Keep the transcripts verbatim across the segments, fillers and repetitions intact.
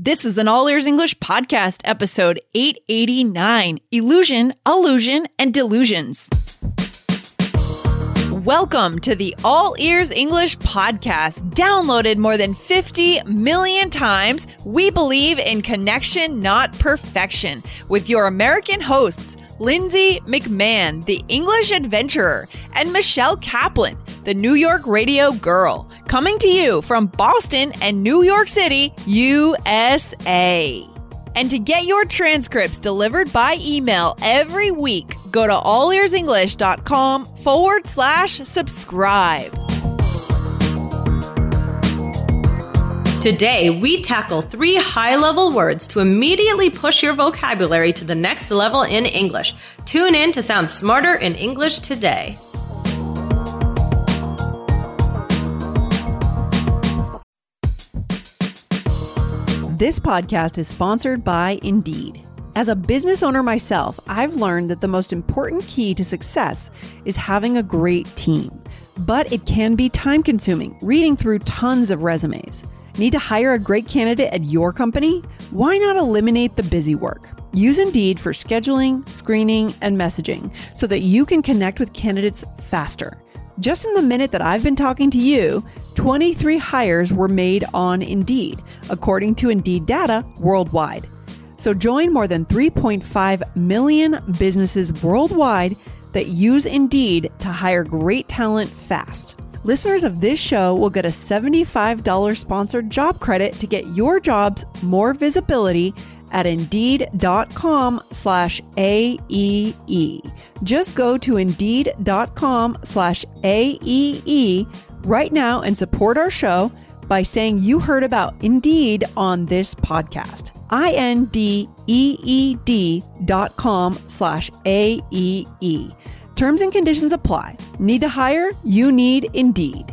This is an All Ears English podcast, episode eight eighty-nine, Illusion, Illusion, and Delusions. Welcome to the All Ears English podcast, downloaded more than fifty million times. We believe in connection, not perfection, with your American hosts, Lindsay McMahon, the English adventurer, and Michelle Kaplan, the New York radio girl, coming to you from Boston and New York City, U S A. And to get your transcripts delivered by email every week, go to allearsenglish.com forward slash subscribe. Today, we tackle three high-level words to immediately push your vocabulary to the next level in English. Tune in to sound smarter in English today. This podcast is sponsored by Indeed. As a business owner myself, I've learned that the most important key to success is having a great team. But it can be time-consuming, reading through tons of resumes. Need to hire a great candidate at your company? Why not eliminate the busy work? Use Indeed for scheduling, screening, and messaging so that you can connect with candidates faster. Just in the minute that I've been talking to you, twenty-three hires were made on Indeed, according to Indeed data worldwide. So join more than three point five million businesses worldwide that use Indeed to hire great talent fast. Listeners of this show will get a seventy-five dollars sponsored job credit to get your jobs more visibility at Indeed.com slash AEE. Just go to Indeed.com slash AEE right now and support our show by saying you heard about Indeed on this podcast. I-N-D-E-E-D dot com slash A-E-E. Terms and conditions apply. Need to hire? You need Indeed.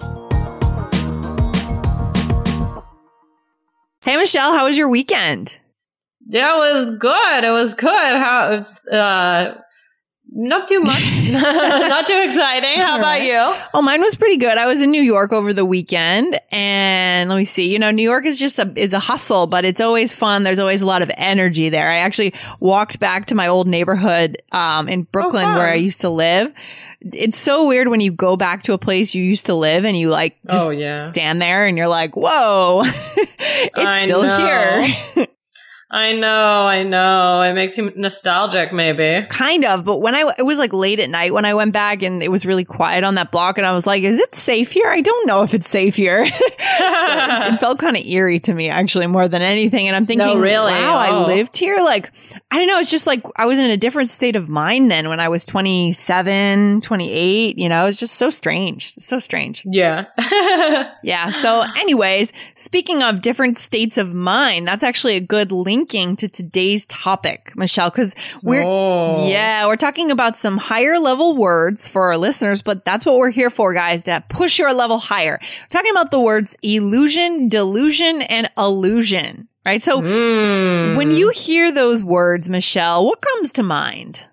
Hey, Michelle, how was your weekend? Yeah, it was good. It was good. How it's uh not too much. Not too exciting. How about right. you? Oh, mine was pretty good. I was in New York over the weekend, and let me see. You know, New York is just a is a hustle, but it's always fun. There's always a lot of energy there. I actually walked back to my old neighborhood um in Brooklyn oh, where I used to live. It's so weird when you go back to a place you used to live and you like just oh, yeah. stand there and you're like, whoa, it's I still know. here. I know, I know. It makes you nostalgic, maybe. Kind of, but when I, it was like late at night when I went back and it was really quiet on that block and I was like, is it safe here? I don't know if it's safe here. So it, it felt kind of eerie to me, actually, more than anything. And I'm thinking, no, really? wow, oh. I lived here? Like, I don't know. It's just like I was in a different state of mind then when I was twenty-seven, twenty-eight, you know, it's just so strange. So strange. Yeah. Yeah. So anyways, speaking of different states of mind, that's actually a good linking to today's topic, Michelle, because we're, oh. yeah, we're talking about some higher level words for our listeners, but that's what we're here for, guys, to push your level higher. We're talking about the words illusion, delusion, and illusion, right? So mm. when you hear those words, Michelle, what comes to mind?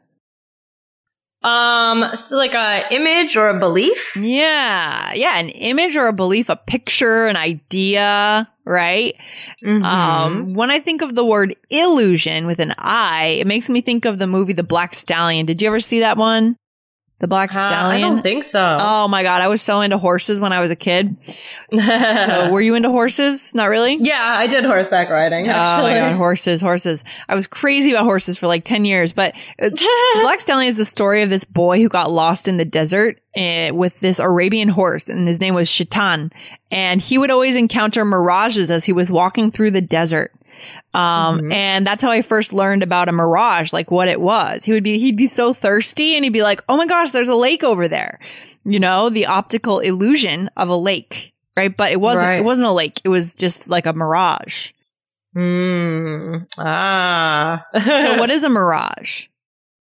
Um, so like a image or a belief? Yeah. Yeah. An image or a belief, a picture, an idea, right? Mm-hmm. Um, when I think of the word illusion with an I, it makes me think of the movie The Black Stallion. Did you ever see that one? The Black uh, Stallion? I don't think so. Oh my God. I was so into horses when I was a kid. So were you into horses? Not really? Yeah, I did horseback riding, actually. Oh my God. Horses, horses. I was crazy about horses for like ten years, but uh, The Black Stallion is the story of this boy who got lost in the desert uh, with this Arabian horse, and his name was Shaitan. And he would always encounter mirages as he was walking through the desert. Um, mm-hmm. And that's how I first learned about a mirage, like what it was. He would be, he'd be so thirsty and he'd be like, oh my gosh, there's a lake over there. You know, the optical illusion of a lake, right? But it wasn't, right. it wasn't a lake. It was just like a mirage. Hmm. Ah. So what is a mirage?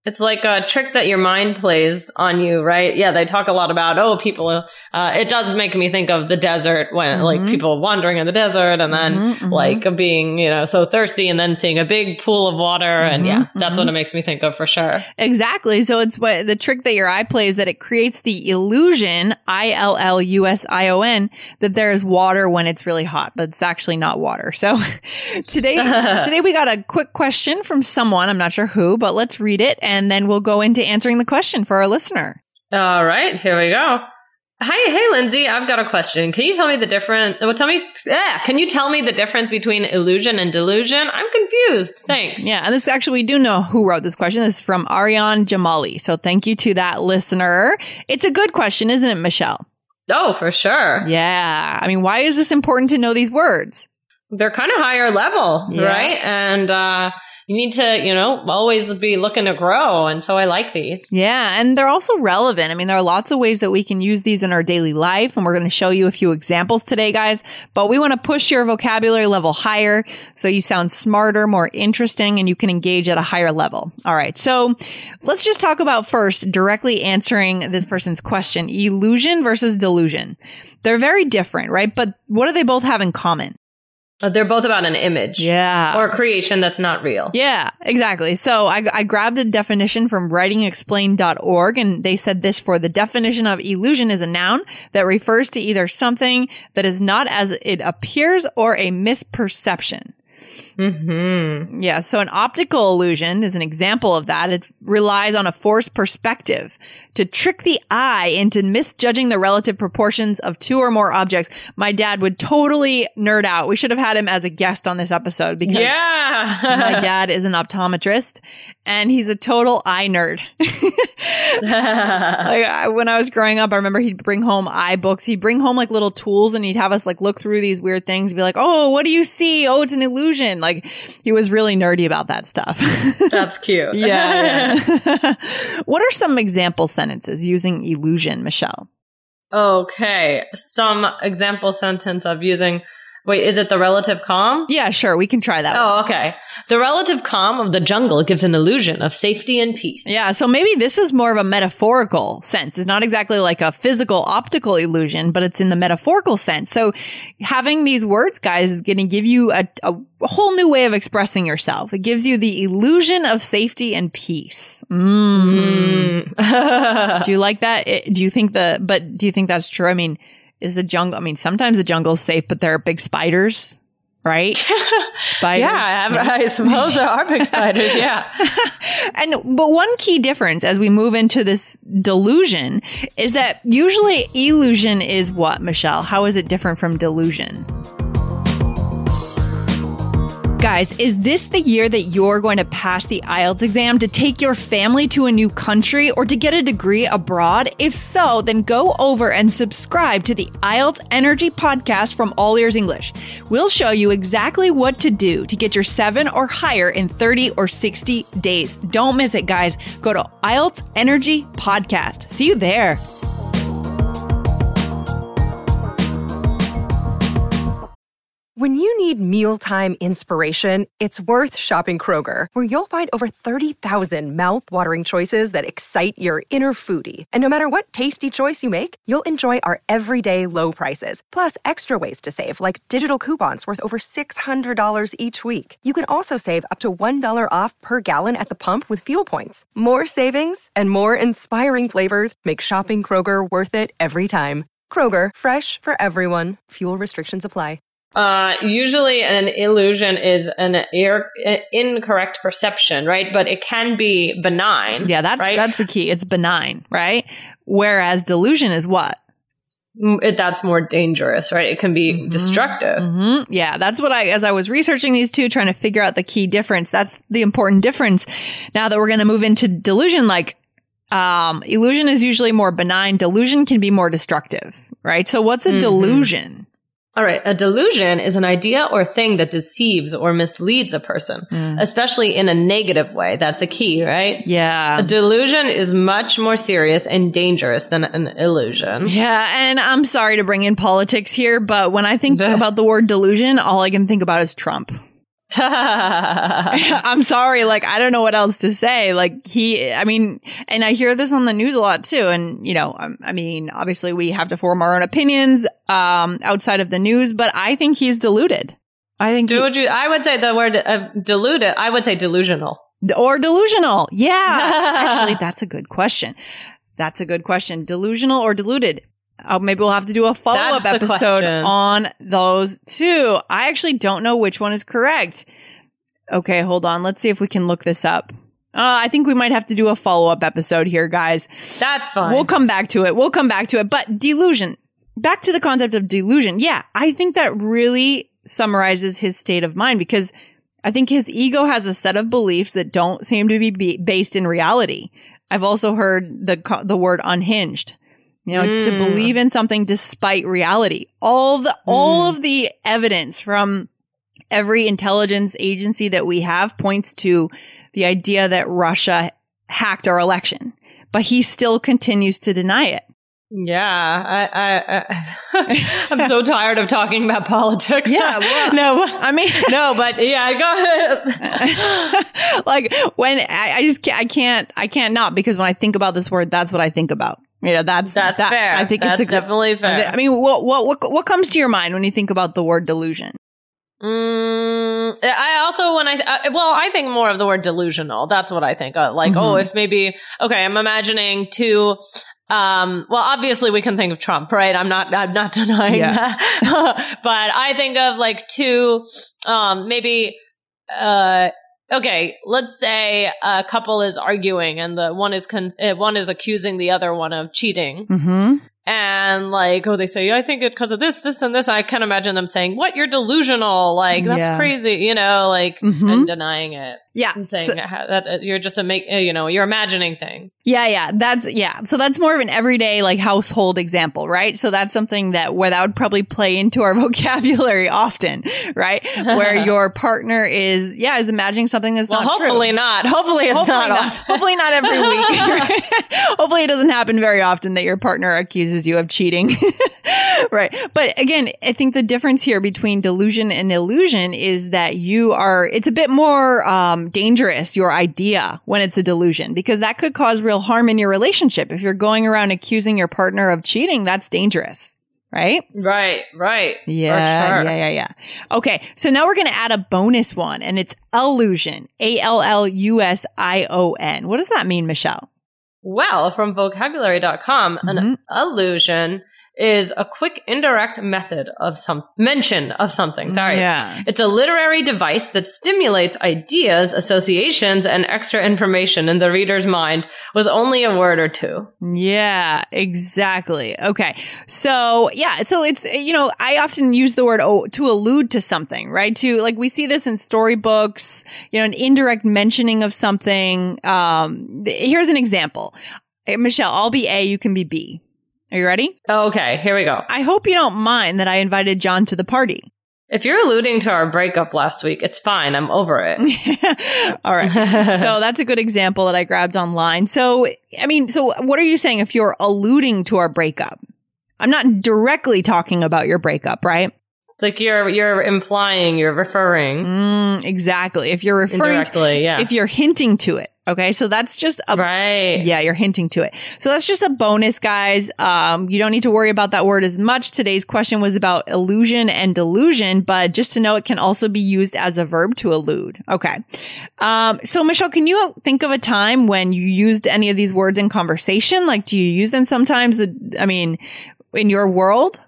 It's like a trick that your mind plays on you, right? Yeah, they talk a lot about, oh, people, uh, it does make me think of the desert when, mm-hmm. like, people wandering in the desert and then, mm-hmm, mm-hmm. like, being, you know, so thirsty and then seeing a big pool of water. Mm-hmm, and yeah, that's mm-hmm. what it makes me think of for sure. Exactly. So it's what the trick that your eye plays, that it creates the illusion, I L L U S I O N, that there is water when it's really hot, but it's actually not water. So today, today we got a quick question from someone, I'm not sure who, but let's read it. And And then we'll go into answering the question for our listener. All right, here we go. Hi, hey, Lindsay, I've got a question. Can you tell me the difference? Well, tell me, yeah, can you tell me the difference between illusion and delusion? I'm confused. Thanks. Yeah, and this actually, we do know who wrote this question. This is from Aryan Jamali. So thank you to that listener. It's a good question, isn't it, Michelle? Oh, for sure. Yeah. I mean, why is this important to know these words? They're kind of higher level, yeah. right? And, uh, you need to, you know, always be looking to grow. And so I like these. Yeah. And they're also relevant. I mean, there are lots of ways that we can use these in our daily life. And we're going to show you a few examples today, guys. But we want to push your vocabulary level higher so you sound smarter, more interesting, and you can engage at a higher level. All right. So let's just talk about first, directly answering this person's question, illusion versus delusion. They're very different, right? But what do they both have in common? Uh, they're both about an image. Yeah. Or a creation that's not real. Yeah, exactly. So I, I grabbed a definition from writing explained dot org, and they said this: for the definition of illusion is a noun that refers to either something that is not as it appears or a misperception. Mm-hmm. Yeah. So an optical illusion is an example of that. It relies on a forced perspective to trick the eye into misjudging the relative proportions of two or more objects. My dad would totally nerd out. We should have had him as a guest on this episode because yeah. my dad is an optometrist and he's a total eye nerd. Like I, when I was growing up, I remember he'd bring home eye books. He'd bring home like little tools and he'd have us like look through these weird things and be like, oh, what do you see? Oh, it's an illusion. Like he was really nerdy about that stuff. That's cute. Yeah. yeah. What are some example sentences using illusion, Michelle? Okay. Some example sentence of using... Wait, is it the relative calm? Yeah, sure. We can try that. Oh, one. okay. The relative calm of the jungle gives an illusion of safety and peace. Yeah, so maybe this is more of a metaphorical sense. It's not exactly like a physical optical illusion, but it's in the metaphorical sense. So having these words, guys, is going to give you a, a whole new way of expressing yourself. It gives you the illusion of safety and peace. Mm. Mm. Do you like that? It, do you think the, but do you think that's true? I mean, is the jungle, I mean, sometimes the jungle is safe, but there are big spiders, right? Spiders. Yeah, I, I suppose there are big spiders, yeah. And, but one key difference as we move into this delusion is that usually illusion is what, Michelle? How is it different from delusion? Guys, is this the year that you're going to pass the I E L T S exam to take your family to a new country or to get a degree abroad? If so, then go over and subscribe to the I E L T S Energy podcast from All Ears English. We'll show you exactly what to do to get your seven or higher in thirty or sixty days. Don't miss it, guys. Go to I E L T S Energy podcast. See you there. When you need mealtime inspiration, it's worth shopping Kroger, where you'll find over thirty thousand mouth-watering choices that excite your inner foodie. And no matter what tasty choice you make, you'll enjoy our everyday low prices, plus extra ways to save, like digital coupons worth over six hundred dollars each week. You can also save up to one dollar off per gallon at the pump with fuel points. More savings and more inspiring flavors make shopping Kroger worth it every time. Kroger, fresh for everyone. Fuel restrictions apply. Uh, usually an illusion is an ir- incorrect perception, right? But it can be benign. Yeah, that's right? that's the key. It's benign, right? Whereas delusion is what? It, that's more dangerous, right? It can be mm-hmm. destructive. Mm-hmm. Yeah, that's what I, as I was researching these two, trying to figure out the key difference, that's the important difference. Now that we're going to move into delusion, like, um, illusion is usually more benign. Delusion can be more destructive, right? So what's a mm-hmm. delusion? All right. A delusion is an idea or thing that deceives or misleads a person, mm. especially in a negative way. That's a key, right? Yeah. A delusion is much more serious and dangerous than an illusion. Yeah. And I'm sorry to bring in politics here, but when I think about the word delusion, all I can think about is Trump. I'm sorry. Like, I don't know what else to say. Like he, I mean, and I hear this on the news a lot too. And, you know, I, I mean, obviously we have to form our own opinions, um, outside of the news, but I think he's deluded. I think, he, would you, I would say the word uh, deluded. I would say delusional or delusional. Yeah. Actually, that's a good question. That's a good question. Delusional or deluded? Uh, maybe we'll have to do a follow-up episode on those two. I actually don't know which one is correct. Okay, hold on. Let's see if we can look this up. Uh, I think we might have to do a follow-up episode here, guys. That's fine. We'll come back to it. We'll come back to it. But delusion. Back to the concept of delusion. Yeah, I think that really summarizes his state of mind because I think his ego has a set of beliefs that don't seem to be, be based in reality. I've also heard the the word unhinged. You know, mm. to believe in something despite reality. All the, mm. all of the evidence from every intelligence agency that we have points to the idea that Russia hacked our election, but he still continues to deny it. Yeah, I, I, I I'm so tired of talking about politics. Yeah, well, no, I mean, no, but yeah, go ahead. Like when I, I just can't, I can't, I can't not because when I think about this word, that's what I think about. You know, that's that's that, fair. I think that's it's a, definitely fair. I mean, what what what what comes to your mind when you think about the word delusion? Mm, I also when I uh, well, I think more of the word delusional. That's what I think. Uh, like, mm-hmm. oh, if maybe okay, I'm imagining two. Um, well, obviously we can think of Trump, right? I'm not, I'm not denying yeah. that, but I think of like two, um, maybe, uh, okay, let's say a couple is arguing and the one is, con- one is accusing the other one of cheating. Mm-hmm. And like, oh, they say, I think it because of this, this, and this. I can imagine them saying, what? You're delusional. Like, that's yeah. crazy, you know, like, mm-hmm. and denying it. Yeah. And saying so, that, that you're just a make, you know, you're imagining things. Yeah. Yeah. That's, yeah. So that's more of an everyday, like, household example, right? So that's something that, where that would probably play into our vocabulary often, right? Where your partner is, yeah, is imagining something that's well, not hopefully true. not. Hopefully it's hopefully not. not. Hopefully not every week. Right? Hopefully it doesn't happen very often that your partner accuses you of cheating. Right. But again, I think the difference here between delusion and illusion is that you are, it's a bit more um, dangerous, your idea, when it's a delusion, because that could cause real harm in your relationship. If you're going around accusing your partner of cheating, that's dangerous. Right? Right, right. Yeah, sure. yeah, yeah, yeah. Okay, so now we're going to add a bonus one, and it's allusion. A L L U S I O N. What does that mean, Michelle? Well, from vocabulary dot com, mm-hmm. an allusion is a quick indirect method of some mention of something. Sorry. Yeah. It's a literary device that stimulates ideas, associations, and extra information in the reader's mind with only a word or two. Yeah, exactly. Okay. So, yeah. So it's, you know, I often use the word oh, to allude to something, right? To like, we see this in storybooks, you know, an indirect mentioning of something. Um, th- here's an example. Hey, Michelle, I'll be A, you can be B. Are you ready? Okay, here we go. I hope you don't mind that I invited John to the party. If you're alluding to our breakup last week, it's fine. I'm over it. All right. So that's a good example that I grabbed online. So, I mean, so what are you saying if you're alluding to our breakup? I'm not directly talking about your breakup, right? It's like you're you're implying, you're referring. Mm, exactly. If you're referring indirectly, to, yeah. If you're hinting to it. Okay, so that's just a right. Yeah, you're hinting to it. So that's just a bonus, guys. Um, you don't need to worry about that word as much. Today's question was about illusion and delusion, but just to know, it can also be used as a verb to allude. Okay. Um, so Michelle, can you think of a time when you used any of these words in conversation? Like, do you use them sometimes? I mean, in your world?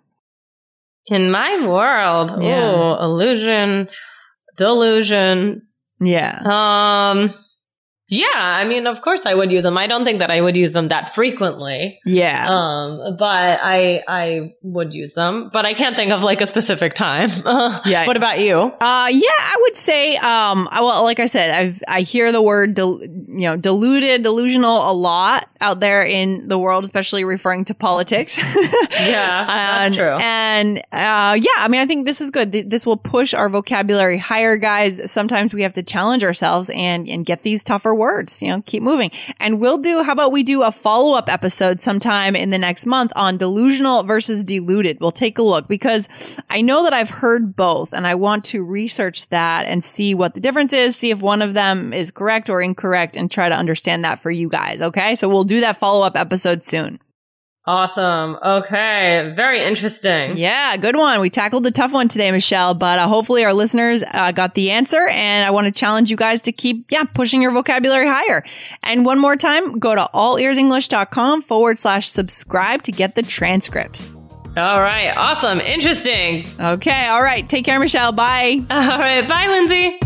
In my world, yeah. Oh, illusion, delusion. Yeah. Um. Yeah, I mean, of course I would use them. I don't think that I would use them that frequently. Yeah. Um, but I I would use them, but I can't think of like a specific time. Yeah. What about you? Uh, yeah, I would say, um, I, well, like I said, I've I hear the word, del- you know, deluded, delusional a lot out there in the world, especially referring to politics. Yeah, that's and, true. And uh, yeah, I mean, I think this is good. This will push our vocabulary higher, guys. Sometimes we have to challenge ourselves and and get these tougher words, you know, keep moving. And we'll do, how about we do a follow-up episode sometime in the next month on delusional versus deluded. We'll take a look because I know that I've heard both and I want to research that and see what the difference is, see if one of them is correct or incorrect and try to understand that for you guys. Okay. So we'll do that follow-up episode soon. Awesome. Okay. Very interesting. Yeah, good one. We tackled a tough one today, Michelle, but uh, hopefully our listeners uh, got the answer. And I want to challenge you guys to keep, yeah, pushing your vocabulary higher. And one more time, go to allearsenglish.com forward slash subscribe to get the transcripts. All right. Awesome. Interesting. Okay. All right. Take care, Michelle. Bye. All right. Bye, Lindsay.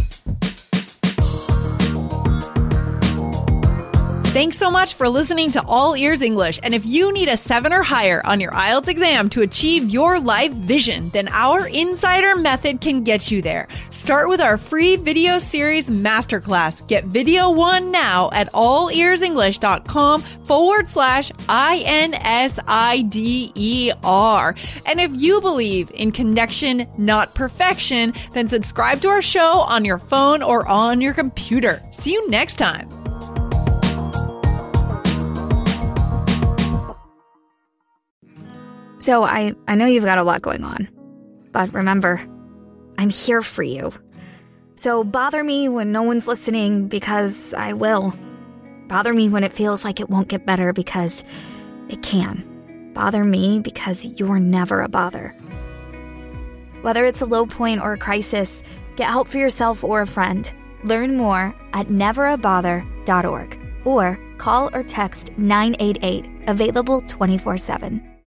Thanks so much for listening to All Ears English. And if you need a seven or higher on your I E L T S exam to achieve your life vision, then our Insider Method can get you there. Start with our free video series masterclass. Get video one now at allearsenglish.com forward slash I N S I D E R. And if you believe in connection, not perfection, then subscribe to our show on your phone or on your computer. See you next time. So I, I know you've got a lot going on, but remember, I'm here for you. So bother me when no one's listening because I will. Bother me when it feels like it won't get better because it can. Bother me because you're never a bother. Whether it's a low point or a crisis, get help for yourself or a friend. Learn more at never a bother dot org or call or text nine eight eight, available twenty-four seven.